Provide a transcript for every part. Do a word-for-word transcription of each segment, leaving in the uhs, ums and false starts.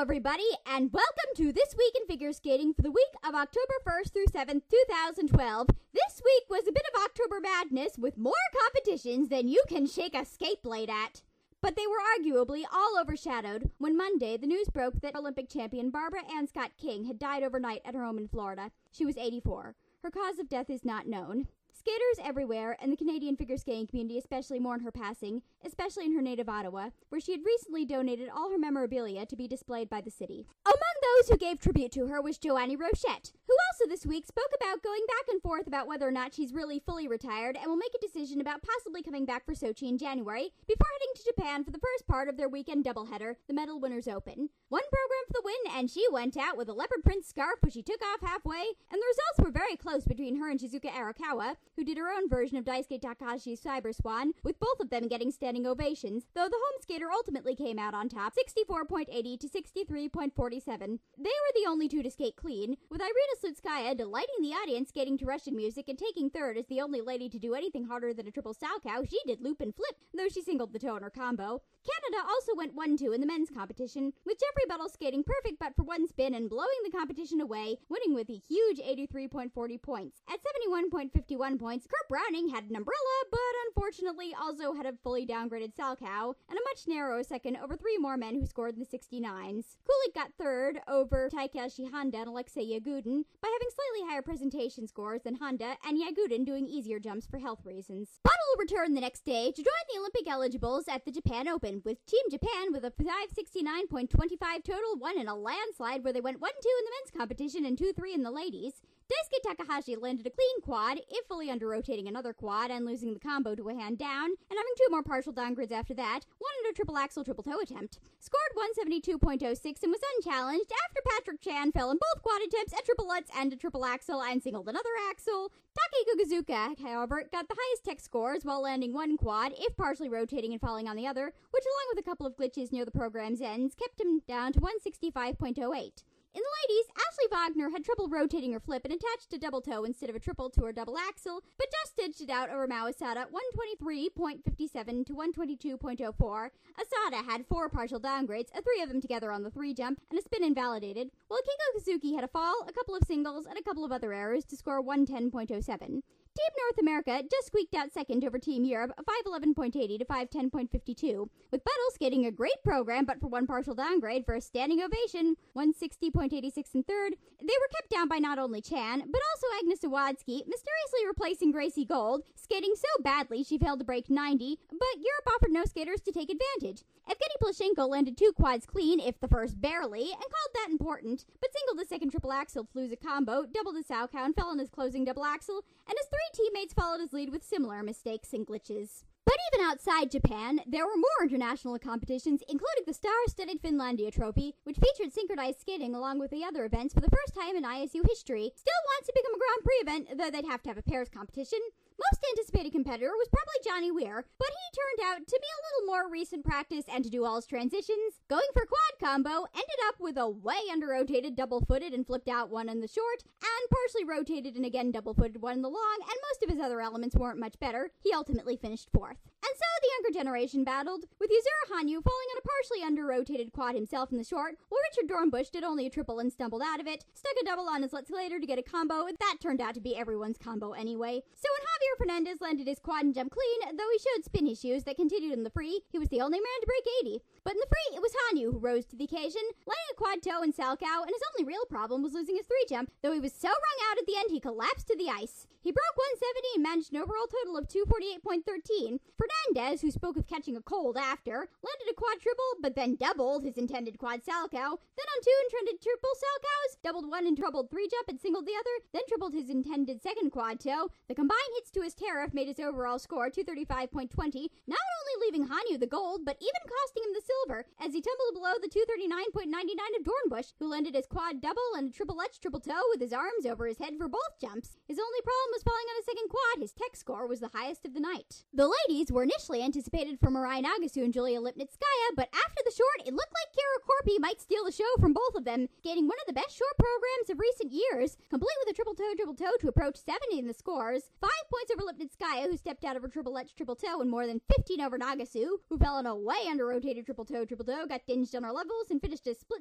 everybody, and welcome to This Week in Figure Skating for the week of October first through seventh, two thousand twelve. This week was a bit of October madness with more competitions than you can shake a skate blade at. But they were arguably all overshadowed when Monday the news broke that Olympic champion Barbara Ann Scott King had died overnight at her home in Florida. She was eighty-four. Her cause of death is not known. Skaters everywhere, and the Canadian figure skating community especially, mourn her passing, especially in her native Ottawa, where she had recently donated all her memorabilia to be displayed by the city. Among those who gave tribute to her was Joannie Rochette, who also this week spoke about going back and forth about whether or not she's really fully retired and will make a decision about possibly coming back for Sochi in January before heading to Japan for the first part of their weekend doubleheader, the Medal Winners Open. One program for the win, and she went out with a leopard print scarf which she took off halfway, and the results were very close between her and Shizuka Arakawa, who did her own version of Daisuke Takahashi's Cyber Swan, with both of them getting standing ovations, though the home skater ultimately came out on top, sixty-four point eight zero to sixty-three point four seven. They were the only two to skate clean, with Irina Slutskaya delighting the audience skating to Russian music and taking third as the only lady to do anything harder than a triple salchow. She did loop and flip, though she singled the toe in her combo. Canada also went one two in the men's competition, with Jeffrey Buttle skating perfect but for one spin and blowing the competition away, winning with a huge eighty-three point four zero points. At seventy-one point five one points, Kurt Browning had an umbrella, but unfortunately also had a fully downgraded salchow, and a much narrower second over three more men who scored in the sixty-nines. Kulik got third over Takeshi Honda and Alexei Yagudin by having slightly higher presentation scores than Honda, and Yagudin doing easier jumps for health reasons. Buttle returned the next day to join the Olympic eligibles at the Japan Open, with Team Japan with a five sixty-nine point two five total, won in a landslide where they went one two in the men's competition and two three in the ladies. Daisuke Takahashi landed a clean quad, if fully under-rotating another quad and losing the combo to a hand down, and having two more partial downgrades after that, one under triple axel triple toe attempt. Scored one seventy-two point oh six and was unchallenged after Patrick Chan fell in both quad attempts at triple lutz and a triple axel and singled another axel. Takehiko Kazuka, however, got the highest tech scores while landing one quad, if partially rotating and falling on the other, which along with a couple of glitches near the program's ends, kept him down to one sixty-five point oh eight. In the ladies, Ashley Wagner had trouble rotating her flip and attached a double toe instead of a triple to her double axel, but just stitched it out over Mao Asada one twenty-three point five seven to one twenty-two point oh four. Asada had four partial downgrades, a three of them together on the three jump, and a spin invalidated, while Kingo Kazuki had a fall, a couple of singles, and a couple of other errors to score one ten point oh seven. Team North America just squeaked out second over Team Europe, five eleven point eight zero to five ten point five two, with Buttle skating a great program but for one partial downgrade for a standing ovation, one sixty point eight six in third. They were kept down by not only Chan, but also Agnes Sawadsky, mysteriously replacing Gracie Gold, skating so badly she failed to break ninety, but Europe offered no skaters to take advantage. Evgeny Plashenko landed two quads clean, if the first barely, and called that important, but singled the second triple axel to lose a combo, doubled his salchow, and fell on his closing double axel, and his three teammates followed his lead with similar mistakes and glitches. But even outside Japan, there were more international competitions, including the star-studded Finlandia Trophy, which featured synchronized skating along with the other events for the first time in I S U history. Still wants to become a Grand Prix event, though they'd have to have a pairs competition. Most anticipated competitor was probably Johnny Weir, but he turned out to be a little more recent practice and to do all his transitions. Going for quad combo, ended up with a way under-rotated double-footed and flipped out one in the short, and partially rotated and again double-footed one in the long, and most of his other elements weren't much better. He ultimately finished fourth. And so the younger generation battled, with Yuzuru Hanyu falling on a partially under-rotated quad himself in the short, while Richard Dornbush did only a triple and stumbled out of it, stuck a double on his Let's later to get a combo, and that turned out to be everyone's combo anyway. So when Javier Fernandez landed his quad and jump clean, though he showed spin issues that continued in the free, he was the only man to break eighty. But in the free, it was Hanyu who rose to the occasion, landing a quad toe and salchow, and his only real problem was losing his three jump, though he was so wrung out at the end he collapsed to the ice. He broke one seventy and managed an overall total of two forty-eight point one three. Fernandez, who spoke of catching a cold after, landed a quad triple, but then doubled his intended quad salchow, then on two intended triple salchows, doubled one and trebled three jump and singled the other, then tripled his intended second quad toe. The combined hits to his tariff made his overall score two thirty-five point two zero, not only leaving Hanyu the gold, but even costing him the silver, as he tumbled below the two thirty-nine point nine nine of Dornbush, who landed his quad double and a triple H triple toe with his arms over his head for both jumps. His only problem was falling on a second quad. His tech score was the highest of the night. The ladies were initially anticipated for Mirai Nagasu and Julia Lipnitskaya, but after the short, it looked like Kara Korpi might steal the show from both of them, skating one of the best short programs of recent years, complete with a triple toe triple toe to approach seventy in the scores, five points over Lipnitskaya, who stepped out of her triple H triple toe, and more than fifteen over Nagasu, who fell on a way under rotated triple toe triple toe, got dinged on her levels, and finished a split second behind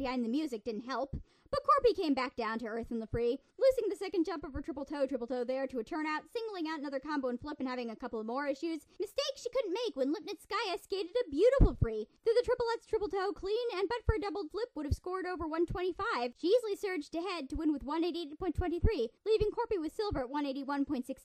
behind the music didn't help. But Corpy came back down to earth in the free, losing the second jump of her triple toe, triple toe there to a turnout, singling out another combo and flip and having a couple of more issues. Mistakes she couldn't make when Lipnitz Skya skated a beautiful free. Through the triple Lutz triple toe clean, and but for a doubled flip would have scored over one twenty-five. She easily surged ahead to win with one eighty-eight point two three, leaving Corpy with silver at one eighty-one point one six.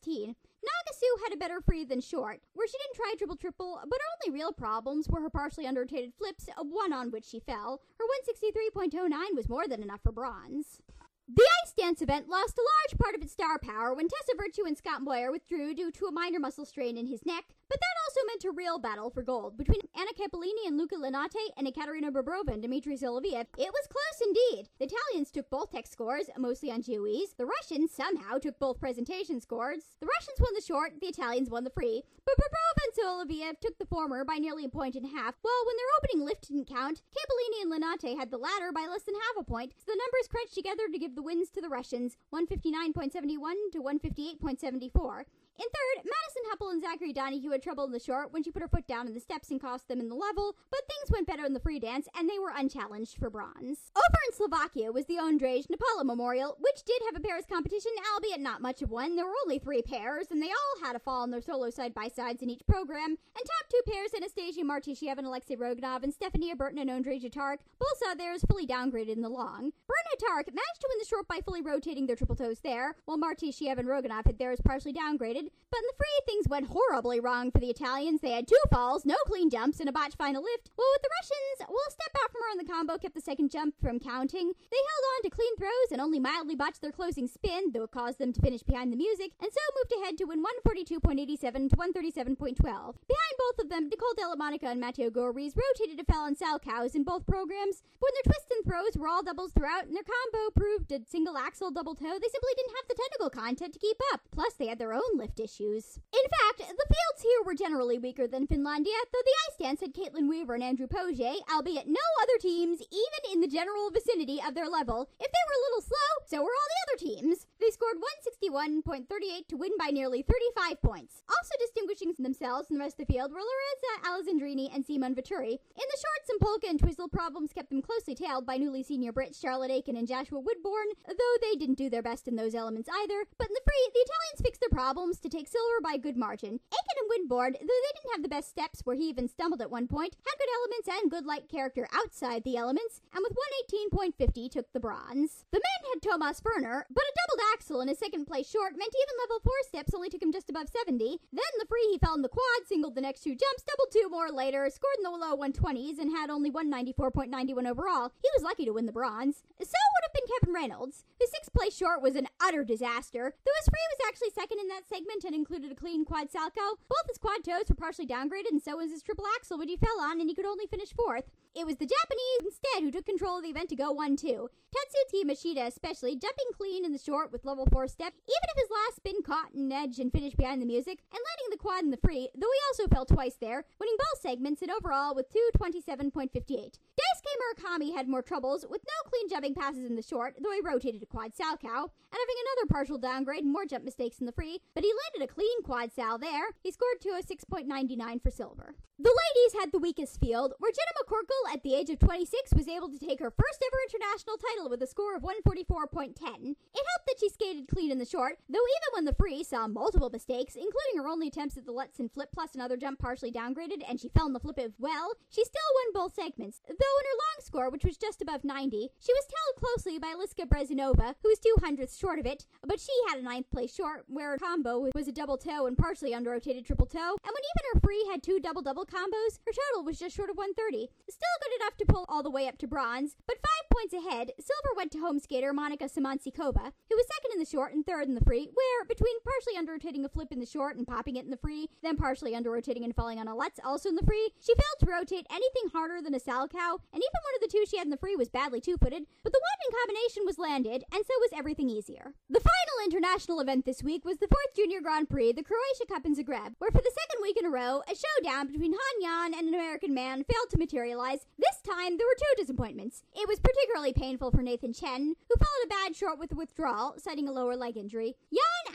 Nagasu had a better free than short, where she didn't try triple-triple, but her only real problems were her partially under-rotated flips, one on which she fell. Her one sixty-three point oh nine was more than enough for bronze. The ice dance event lost a large part of its star power when Tessa Virtue and Scott Moyer withdrew due to a minor muscle strain in his neck, but that also meant a real battle for gold between Anna Capolini and Luca Linate and Ekaterina Bobrova and Dmitry Soloviev. It was close indeed. The Italians took both tech scores, mostly on G O Es. The Russians somehow took both presentation scores. The Russians won the short, the Italians won the free, but Bobrova and Soloviev took the former by nearly a point and a half, while when their opening lift didn't count, Capolini and Linate had the latter by less than half a point, so the numbers crunched together to give the wins to the Russians, one fifty-nine point seven one to one fifty-eight point seven four. In third, Madison Heppel and Zachary Donahue had trouble in the short when she put her foot down in the steps and cost them in the level, but things went better in the free dance, and they were unchallenged for bronze. Over in Slovakia was the Ondrej Nepala Memorial, which did have a pairs competition, albeit not much of one. There were only three pairs, and they all had a fall on their solo side-by-sides in each program, and top two pairs, Anastasia Martishev and Alexei Roganov, and Stefania Burton and Ondrej Jatark, both saw theirs fully downgraded in the long. Burton and Jatark managed to win the short by fully rotating their triple toes there, while Martishev and Roganov had theirs partially downgraded. But in the free, things went horribly wrong for the Italians. They had two falls, no clean jumps, and a botched final lift. While with the Russians, well, a step out from her in the combo kept the second jump from counting. They held on to clean throws and only mildly botched their closing spin, though it caused them to finish behind the music, and so moved ahead to win one forty-two point eight seven to one thirty-seven point one two. Behind both of them, Nicole Delamonica and Matteo Goris rotated to Fallon Salcows in both programs, but when their twists and throws were all doubles throughout, and their combo proved a single axle double toe, they simply didn't have the technical content to keep up. Plus, they had their own lift issues. In fact, the fields here were generally weaker than Finlandia, though the ice dance had Caitlin Weaver and Andrew Pogier, albeit no other teams even in the general vicinity of their level. If they were a little slow, so were all the other teams. They scored one sixty-one point three eight to win by nearly thirty-five points. Also distinguishing themselves from the rest of the field were Lorenza Alessandrini and Simon Vittori. In the short, some polka and twistle problems kept them closely tailed by newly senior Brits Charlotte Aiken and Joshua Woodbourne, though they didn't do their best in those elements either. But in the free, the Italians fixed their problems to take silver by a good margin. Aiken and Woodbourne, though they didn't have the best steps where he even stumbled at one point, had good elements and good light character outside the elements, and with one eighteen point five zero took the bronze. The men had Thomas Ferner, but a doubled axle in his second place short meant even level four steps only took him just above seventy. Then in the free he fell in the quad, singled the next two jumps, doubled two more later, scored in the low one twenties, and had only one ninety-four point nine one overall. He was lucky to win the bronze. So would have been Kevin Reynolds, whose sixth place short was an utter disaster, though his free was actually second in that segment and included a clean quad salco. Both his quad toes were partially downgraded, and so was his triple axle, which he fell on, and he could only finish fourth. It was the Japanese instead who took control of the event to go one two. Tetsuya Mashida especially, jumping clean in the short with level four step, even if his last spin caught an edge and finished behind the music, and landing the quad in the free, though he also fell twice there, winning both segments and overall with two twenty-seven point five eight. Daisuke Murakami had more troubles, with no clean jumping passes in the short, though he rotated a quad salcow, and having another partial downgrade and more jump mistakes in the free, but he landed a clean quad sal there. He scored two oh six point nine nine for silver. The ladies had the weakest field, where Jenna McCorkle, at the age of twenty-six, was able to take her first ever international title with a score of one forty-four point one zero. It helped that she skated clean in the short, though even when the free saw multiple mistakes, including her only attempts at the Lutz and flip plus another jump partially downgraded, and she fell in the flip as well, she still won both segments, though in her long score, which was just above ninety, she was tailed closely by Liska Brezinova, who was two hundredths short of it, but she had a ninth place short, where her combo was a double toe and partially under-rotated triple toe, and when even her free had two double-double combos, her total was just short of one thirty. Still good enough to pull all the way up to bronze, but five points ahead, silver went to home skater Monika Simonsikova, who was second in the short and third in the free, where, between partially under-rotating a flip in the short and popping it in the free, then partially under-rotating and falling on a Lutz also in the free, she failed to rotate anything harder than a salcow, and even one of the two she had in the free was badly two-footed, but the one in combination was landed, and so was everything easier. The final international event this week was the fourth Junior Grand Prix, the Croatia Cup in Zagreb, where for the second week in a row, a showdown between Han Yan and an American man failed to materialize. This time, there were two disappointments. It was particularly painful for Nathan Chen, who followed a bad short with a withdrawal, citing a lower leg injury. Yan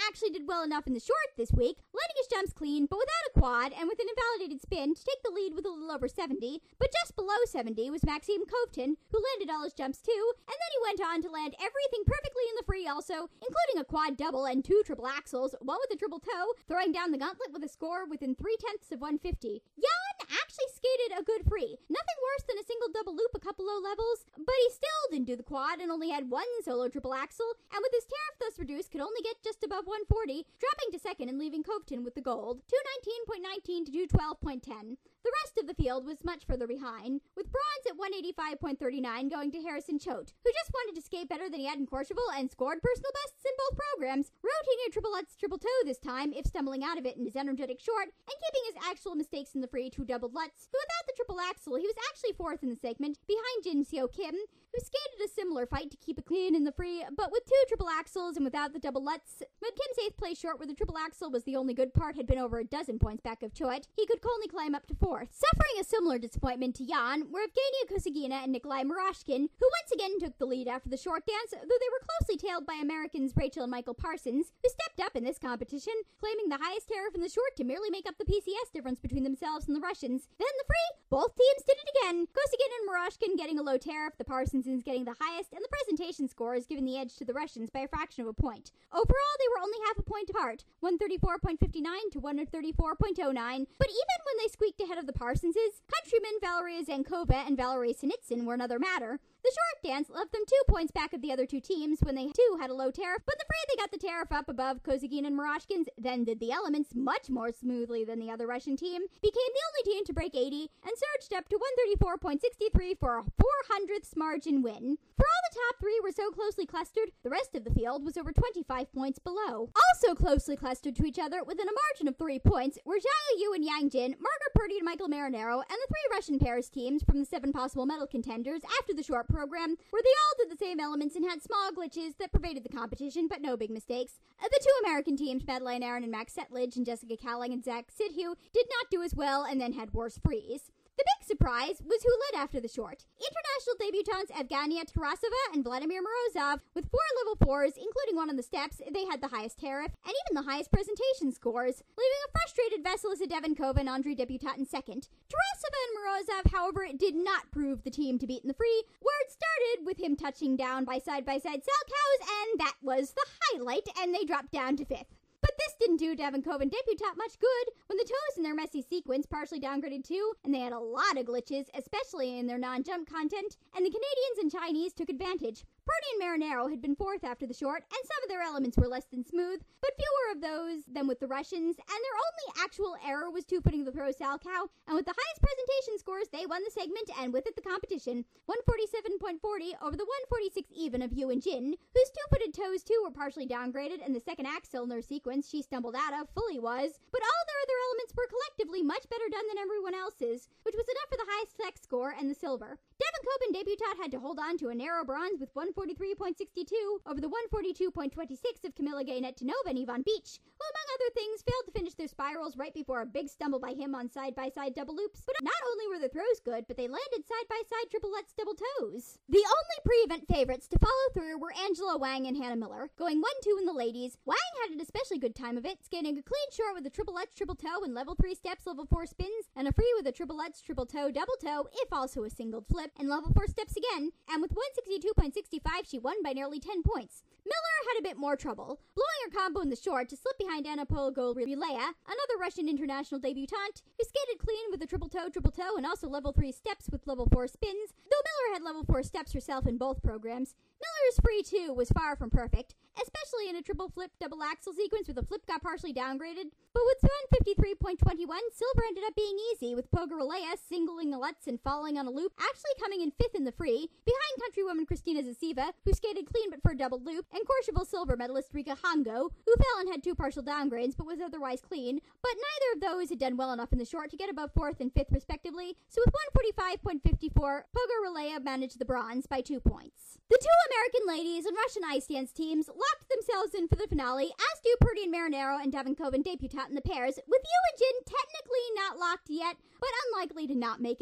actually did well enough in the short this week, landing his jumps clean, but without a quad and with an invalidated spin to take the lead with a little over seventy, but just below seventy was Maxime Coveton, who landed all his jumps too, and then he went on to land everything perfectly in the free also, including a quad double and two triple axels, one with a triple toe, throwing down the gauntlet with a score within three-tenths of one fifty. Jan actually skated a good free. Nothing worse than a single double loop a couple low levels, but he still didn't do the quad and only had one solo triple axel, and with his tariff thus reduced could only get just above one forty, dropping to second and leaving Coveton with the gold, two nineteen point nineteen to two twelve point ten. The rest of the field was much further behind, with bronze at one eighty-five point thirty-nine going to Harrison Choate, who just wanted to skate better than he had in Courchevel and scored personal bests in both programs, rotating a triple Lutz triple toe this time if stumbling out of it in his energetic short, and keeping his actual mistakes in the free to double Lutz, who without the triple axel he was actually fourth in the segment, behind Jin Seo Kim, who skated a similar fight to keep it clean in the free, but with two triple axels and without the double Lutz. But Kim's eighth place short where the triple axel was the only good part had been over a dozen points back of Choate. He could only climb up to fourth. Suffering a similar disappointment to Jan were Evgenia Kosygina and Nikolai Murashkin, who once again took the lead after the short dance, though they were closely tailed by Americans Rachel and Michael Parsons, who stepped up in this competition, claiming the highest tariff in the short to merely make up the P C S difference between themselves and the Russians. Then the free, both teams did it again, Kosygina and Murashkin getting a low tariff, the Parsonsons getting the highest, and the presentation scores giving the edge to the Russians by a fraction of a point. Overall, they were only half a point apart, one thirty-four point five nine to one thirty-four point oh nine, but even when they squeaked ahead of the Parsonses, countrymen Valeria Zankova and Valerie Sinitsyn were another matter. The short dance left them two points back of the other two teams when they too had a low tariff, but in the free they got the tariff up above Kosygin and Murashkin's, then did the elements much more smoothly than the other Russian team, became the only team to break eighty, and surged up to one thirty-four point six three for a four hundredths margin win. For all the top three were so closely clustered, the rest of the field was over twenty-five points below. Also closely clustered to each other within a margin of three points were Zhao Yu and Yang Jin, Margaret Purdy and Michael Marinero, and the three Russian pairs teams from the seven possible medal contenders after the short program, where they all did the same elements and had small glitches that pervaded the competition, but no big mistakes. Uh, the two American teams, Madeleine Aaron and Max Setledge and Jessica Cowling and Zach Sidhu, did not do as well and then had worse frees. The big surprise was who led after the short. International debutantes Evgenia Tarasova and Vladimir Morozov, with four level fours, including one on the steps, they had the highest tariff, and even the highest presentation scores, leaving a frustrated Vasilisa Devenkova and Andrei Deputat in second. Tarasova and Morozov, however, did not prove the team to beat in the free, where it started with him touching down by side-by-side Salchows, and that was the highlight, and they dropped down to fifth. But this didn't do Devenkova and Deputat much good when the toes in their messy sequence partially downgraded too, and they had a lot of glitches, especially in their non-jump content, and the Canadians and Chinese took advantage. Purdy and Marinero had been fourth after the short, and some of their elements were less than smooth, but fewer of those than with the Russians, and their only actual error was two-footing the throw Salchow, and with the highest presentation scores, they won the segment, and with it the competition, one forty-seven point four zero over the one forty-six even of Yu and Jin, whose two-footed toes too were partially downgraded, and the second axel in their sequence she stumbled out of fully was, but all their other elements were collectively much better done than everyone else's, which was enough for the highest sex score and the silver. Devenkova and Deputat had to hold on to a narrow bronze with one forty-three point six two over the one forty-two point two six of Camilla Gaynet-Tanova and Yvonne Beach, who among other things failed to finish their spirals right before a big stumble by him on side-by-side double loops. But not only were the throws good, but they landed side-by-side triple Lutz double toes. The only pre-event favorites to follow through were Angela Wang and Hannah Miller, going one two in the ladies. Wang had an especially good time of it, skating a clean short with a triple Lutz triple toe and level three steps, level four spins, and a free with a triple Lutz triple toe double toe, if also a single flip, and level four steps again, and with one sixty-two point six five she won by nearly ten points. Miller had a bit more trouble, blowing her combo in the short to slip behind Anna Pologorelaya, another Russian international debutante, who skated clean with a triple toe triple toe and also level three steps with level four spins, though Miller had level four steps herself in both programs. Miller's free too was far from perfect, especially in a triple flip double axel sequence where the flip got partially downgraded, but with one fifty-three point two one, silver ended up being easy, with Pogorelaya singling a Lutz and falling on a loop, actually coming in fifth in the free, behind countrywoman Kristina Zasiva, who skated clean but for a double loop, and Courchevel silver medalist Rika Hongo, who fell and had two partial downgrades but was otherwise clean, but neither of those had done well enough in the short to get above fourth and fifth respectively, so with one forty-five point five four, Pogorelaya managed the bronze by two points. The two American ladies and Russian ice dance teams locked themselves in for the finale, as do Purdy and Marinero and Devenkova and Deputat in the pairs, with Yu and Jin technically not locked yet, but unlikely to not make it.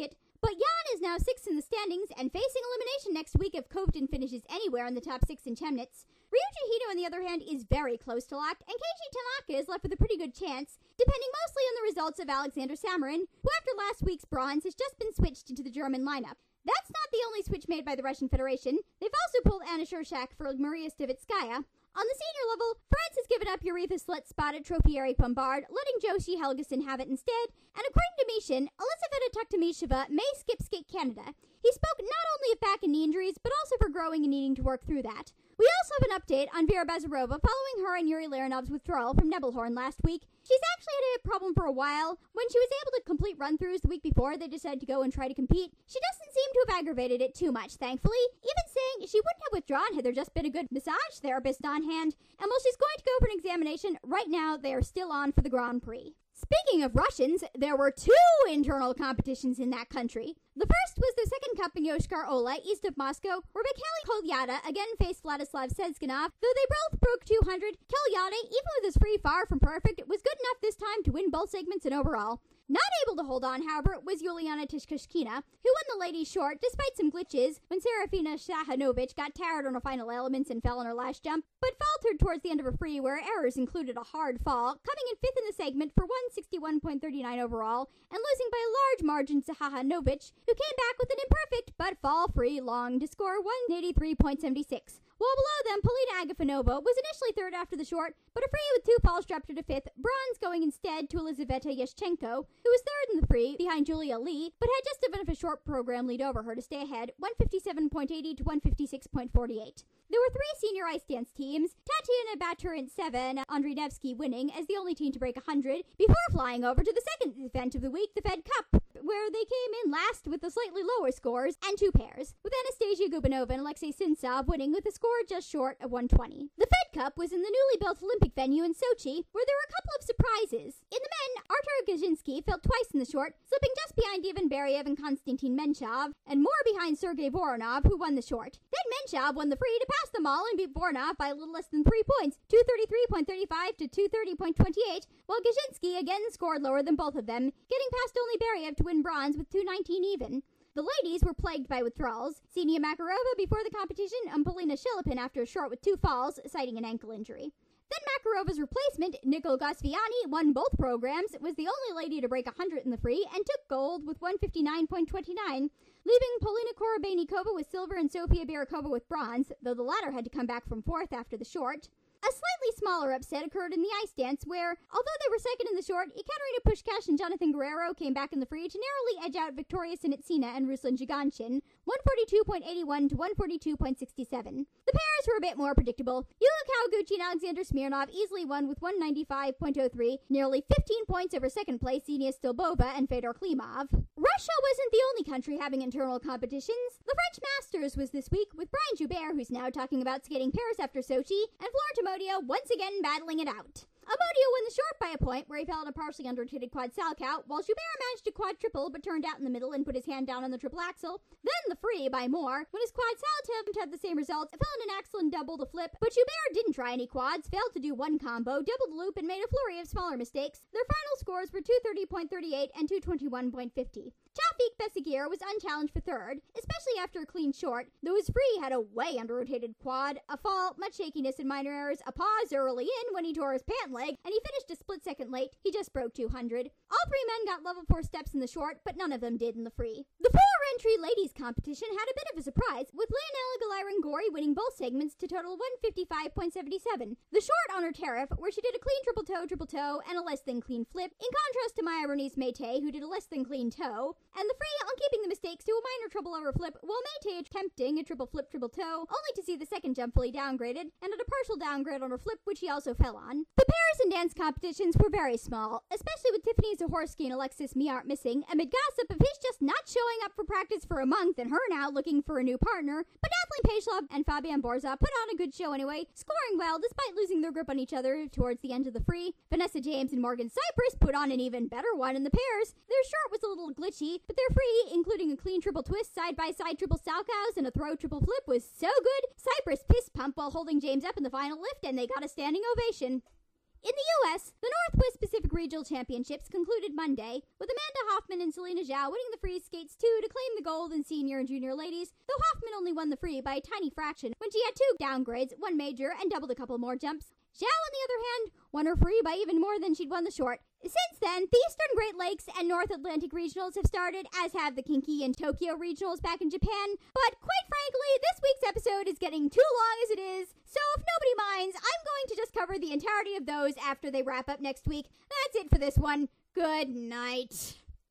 But Jan is now sixth in the standings and facing elimination next week if Kovtun finishes anywhere in the top six in Chemnitz. Ryuji Hito, on the other hand, is very close to locked, and Keiji Tanaka is left with a pretty good chance, depending mostly on the results of Alexander Samarin, who after last week's bronze has just been switched into the German lineup. That's not the only switch made by the Russian Federation. They've also pulled Anna Shurshak for Maria Stivitskaya. On the senior level, France has given up Eureka Slet's spot at Trophy Eric Bombard, letting Joshi Helgeson have it instead, and according to Mishin, Elizaveta Tuktamisheva may skip skate Canada. He spoke not only of back and knee injuries, but also for growing and needing to work through that. We also have an update on Vera Bazarova following her and Yuri Larinov's withdrawal from Nebelhorn last week. She's actually had a hip problem for a while. When she was able to complete run-throughs the week before they decided to go and try to compete, she doesn't seem to have aggravated it too much, thankfully, even saying she wouldn't have withdrawn had there just been a good massage therapist on hand. And while she's going to go for an examination, right now they are still on for the Grand Prix. Speaking of Russians, there were two internal competitions in that country. The first was the second cup in Yoshkar Ola, east of Moscow, where Mikhail Kolyada again faced Vladislav Sezginov. Though they both broke two hundred, Kolyada, even with his free far from perfect, was good enough this time to win both segments and overall. Not able to hold on, however, was Yuliana Tishkashkina, who won the ladies short despite some glitches when Serafina Shahanovic got tired on her final elements and fell on her last jump, but faltered towards the end of her free where errors included a hard fall, coming in fifth in the segment for one sixty-one point three nine overall, and losing by a large margin to Shahanovic, who came back with an imperfect but fall-free long to score one eighty-three point seven six. While below them, Polina Agafonova was initially third after the short, but a free with two falls dropped her to fifth, bronze going instead to Elizaveta Yashchenko, who was third in the free behind Julia Lee, but had just a bit of a short program lead over her to stay ahead, one fifty-seven point eight zero to one fifty-six point four eight. There were three senior ice dance teams, Tatiana Baturint seven, Andrei Nevsky winning as the only team to break one hundred, before flying over to the second event of the week, the Fed Cup, where they came in last with the slightly lower scores and two pairs, with Anastasia Gubanova and Alexei Sintsov winning with a score just short of one twenty. The Fed Cup was in the newly built Olympic venue in Sochi, where there were a couple of surprises. In the men, Artur Gajinsky fell twice in the short, slipping just behind Ivan Beriev and Konstantin Menchov, and more behind Sergei Voronov, who won the short. Then Menchov won the free to pass them all and beat Voronov by a little less than three points, two thirty-three point three five to two thirty point two eight, while Gajinsky again scored lower than both of them, getting past only Beriev to win bronze with two nineteen even. The ladies were plagued by withdrawals. Xenia Makarova before the competition and Polina Shilipin after a short with two falls, citing an ankle injury. Then Makarova's replacement, Nicole Gosviani, won both programs, was the only lady to break one hundred in the free, and took gold with one fifty-nine point two nine, leaving Polina Korobeynikova with silver and Sofia Barakova with bronze, though the latter had to come back from fourth after the short. A slightly smaller upset occurred in the ice dance where, although they were second in the short, Ekaterina Pushkash and Jonathan Guerrero came back in the free to narrowly edge out Victoria Sinitsina and Ruslan Jiganshin, one forty-two point eight one to one forty-two point six seven. The pairs were a bit more predictable. Yuka Kawaguchi and Alexander Smirnov easily won with one ninety-five point oh three, nearly fifteen points over second place Xenia Stolbova and Fedor Klimov. Russia wasn't the only country having internal competitions. The French Masters was this week, with Brian Joubert, who's now talking about skating Paris after Sochi, and Florent Amodio once again battling it out. Amodio won the short by a point where he fell on a partially under-rotated quad salchow, while Joubert managed to quad triple but turned out in the middle and put his hand down on the triple axel. Then the free by more, when his quad salchow had the same results, fell in an axel and double to flip, but Joubert didn't try any quads, failed to do one combo, doubled the loop, and made a flurry of smaller mistakes. Their final scores were two thirty point three eight and two twenty-one point five zero. Chafik Besseguir was unchallenged for third, especially after a clean short, though his free had a way under-rotated quad, a fall, much shakiness and minor errors, a pause early in when he tore his pant leg, and he finished a split second late. He just broke two hundred. All three men got level four steps in the short, but none of them did in the free. The four-entry ladies competition had a bit of a surprise, with Leonela Galirangori winning both segments to total one fifty-five point seven seven. The short on her tariff, where she did a clean triple toe, triple toe, and a less than clean flip, in contrast to Maya Bernice Mayte, who did a less than clean toe, and the free on keeping the mistakes to a minor triple over flip, while Mayte attempting a triple flip, triple toe, only to see the second jump fully downgraded, and at a partial downgrade on her flip, which he also fell on. The pairs and dance competitions were very small, especially with Tiffany Zahorsky and Alexis Miart missing, amid gossip of his just not showing up for practice for a month and her now looking for a new partner, but Kathleen Pagelov and Fabian Borza put on a good show anyway, scoring well despite losing their grip on each other towards the end of the free. Vanessa James and Morgan Cypress put on an even better one in the pairs. Their short was a little glitchy, but their free, including a clean triple twist, side-by-side triple salchows, and a throw triple flip, was so good, Cypress fist pump while holding James up in the final lift, and they got a standing ovation. In the U S, the Northwest Pacific Regional Championships concluded Monday, with Amanda Hoffman and Selena Zhao winning the free skates two to claim the gold in senior and junior ladies, though Hoffman only won the free by a tiny fraction when she had two downgrades, one major, and doubled a couple more jumps. Zhao, on the other hand, won her free by even more than she'd won the short. Since then, the Eastern Great Lakes and North Atlantic regionals have started, as have the Kinki and Tokyo regionals back in Japan. But quite frankly, this week's episode is getting too long as it is, so if nobody minds, I'm going to just cover the entirety of those after they wrap up next week. That's it for this one. Good night.